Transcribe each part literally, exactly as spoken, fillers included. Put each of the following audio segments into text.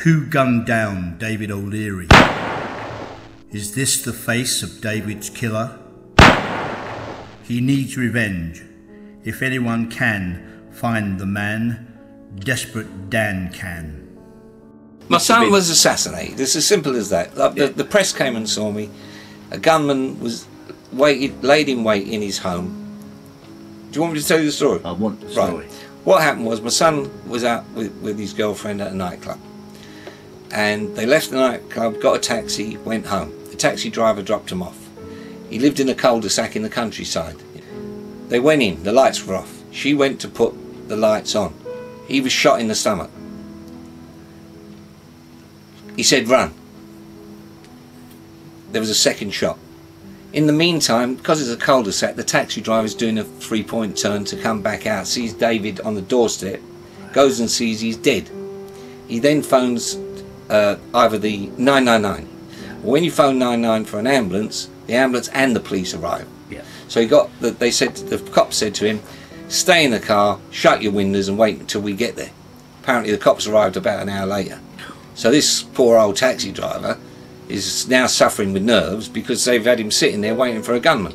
Who gunned down David O'Leary? Is this the face of David's killer? He needs revenge. If anyone can find the man, Desperate Dan can. My son was assassinated. It's as simple as that. Like the, the press came and saw me. A gunman was waited, laid in wait in his home. Do you want me to tell you the story? I want the story. Right. What happened was my son was out with, with his girlfriend at a nightclub, and they left the nightclub, got a taxi, went home. The taxi driver dropped him off. He lived in a cul-de-sac in the countryside. They went in, the lights were off. She went to put the lights on. He was shot in the stomach. He said, run. There was a second shot. In the meantime, because it's a cul-de-sac, the taxi driver's doing a three-point turn to come back out, sees David on the doorstep, goes and sees he's dead. He then phones uh, either the nine nine nine. When you phone nine nine for an ambulance, the ambulance and the police arrive. Yeah. So he got the, they said the cops said to him, stay in the car, shut your windows and wait until we get there. Apparently the cops arrived about an hour later. So this poor old taxi driver is now suffering with nerves because they've had him sitting there waiting for a gunman.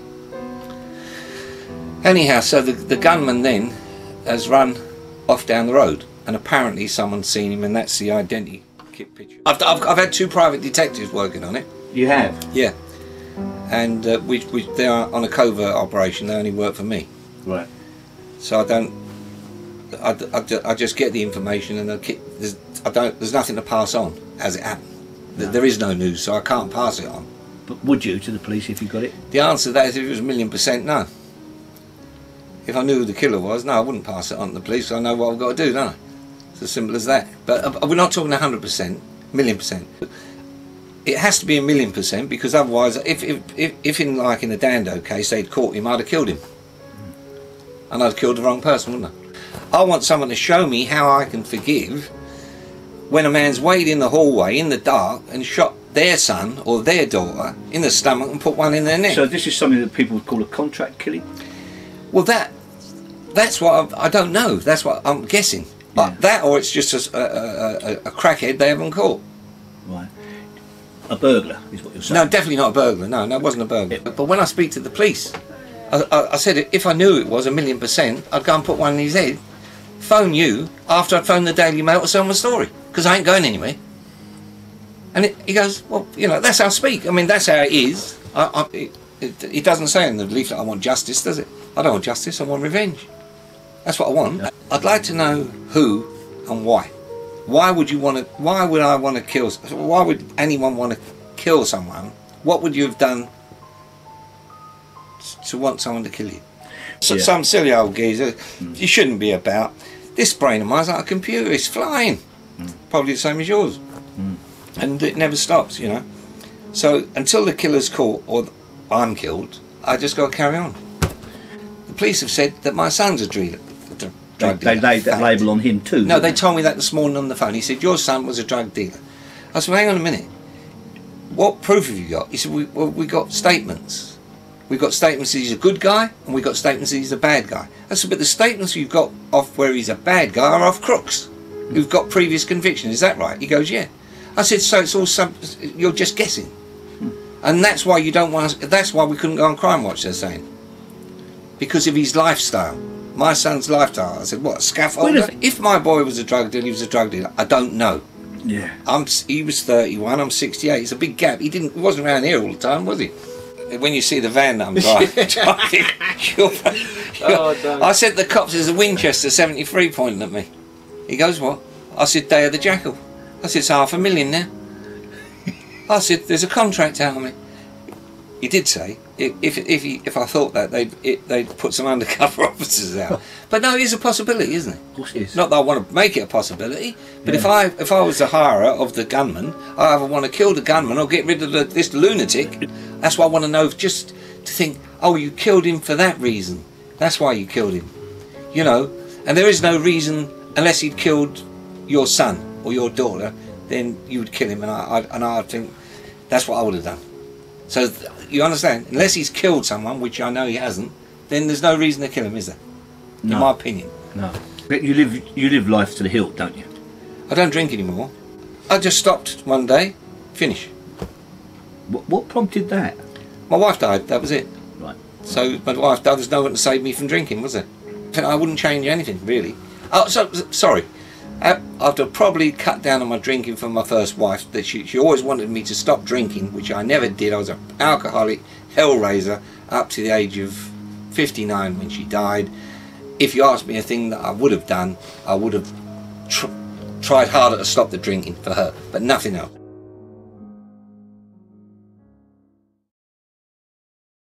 Anyhow, so the, the gunman then has run off down the road, and apparently someone's seen him, and that's the identity kit picture. I've, I've, I've had two private detectives working on it. You have? Yeah. And uh, we, we, they are on a covert operation, they only work for me. Right. So I don't, I, I, I just get the information, and I, keep, there's, I don't, there's nothing to pass on as it happened. No. There is no news, so I can't pass it on. But would you to the police if you got it? The answer to that is if it was a million percent no. If I knew who the killer was, no, I wouldn't pass it on to the police. I know what I've got to do, don't I? It's as simple as that. But uh, we're not talking a hundred percent, million percent. It has to be a million percent, because otherwise, if if if, if in like in the Dando case they'd caught him, I'd have killed him, and I'd have killed the wrong person, wouldn't I? I want someone to show me how I can forgive when a man's waited in the hallway in the dark and shot their son or their daughter in the stomach and put one in their neck. So this is something that people would call a contract killing? Well, that that's what I, I don't know. That's what I'm guessing. Yeah. Uh, that, or it's just a, a, a, a crackhead they haven't caught. Right. A burglar is what you're saying? No, definitely not a burglar. No, no, it wasn't a burglar. Yeah. But when I speak to the police, I, I, I said if I knew it was a million percent, I'd go and put one in his head, phone you after I'd phoned the Daily Mail to sell my story, because I ain't going anywhere. And it, he goes, well, you know, that's how I speak. I mean, that's how it is. I, I, it, it, it doesn't say in the leaflet I want justice, does it? I don't want justice, I want revenge. That's what I want. Yeah. I'd like to know who and why. Why would you want to, why would I want to kill, why would anyone want to kill someone? What would you have done to want someone to kill you? So, yeah. Some silly old geezer, mm. you shouldn't be about. This brain of mine's like a computer, it's flying. Mm. Probably the same as yours. Mm. And it never stops, you know. So until the killer's caught or I'm killed, I just got to carry on. The police have said that my son's a drug dealer. They, they laid that label on him too. No, they, they told me that this morning on the phone. He said, your son was a drug dealer. I said, well, hang on a minute. What proof have you got? He said, we, well, we got statements. We've got statements that he's a good guy, and we've got statements that he's a bad guy. I said, but the statements you've got off where he's a bad guy are off crooks who've got previous conviction. Is that right? He goes, yeah. I said, so it's all some, you're just guessing. Hmm. And that's why you don't want to, that's why we couldn't go on Crime Watch, they're saying. Because of his lifestyle. My son's lifestyle. I said, what, a scaffolder? If, if my boy was a drug dealer, he was a drug dealer. I don't know. Yeah. I'm, he was thirty-one, I'm sixty-eight. It's a big gap. He didn't, he wasn't around here all the time, was he? When you see the van that I'm driving, you're, you're, oh, no. I said the cops, there's a Winchester seventy-three pointing at me. He goes, what? I said, Day of the Jackal. I said, it's half a million now. I said, there's a contract out on me. He did say, if if if, he, if I thought that, they'd, it, they'd put some undercover officers out. But no, it is a possibility, isn't it? Of course it is. Not that I want to make it a possibility, but yeah. if I if I was the hirer of the gunman, I either want to kill the gunman or get rid of the, this lunatic. That's what I want to know, just to think, oh, you killed him for that reason. That's why you killed him. You know, and there is no reason, unless he'd killed your son or your daughter, then you would kill him, and I, I and I think that's what I would have done. So th you understand? Unless he's killed someone, which I know he hasn't, then there's no reason to kill him, is there? No. In my opinion. No. But you live you live life to the hilt, don't you? I don't drink anymore. I just stopped one day, finish. What, what prompted that? My wife died, that was it. Right. So my wife died, there's no one to save me from drinking, was there? I wouldn't change anything, really. Oh, so, sorry. After probably cut down on my drinking from my first wife, that she, she always wanted me to stop drinking, which I never did. I was an alcoholic, hellraiser, up to the age of fifty-nine when she died. If you asked me a thing that I would have done, I would have tr tried harder to stop the drinking for her, but nothing else.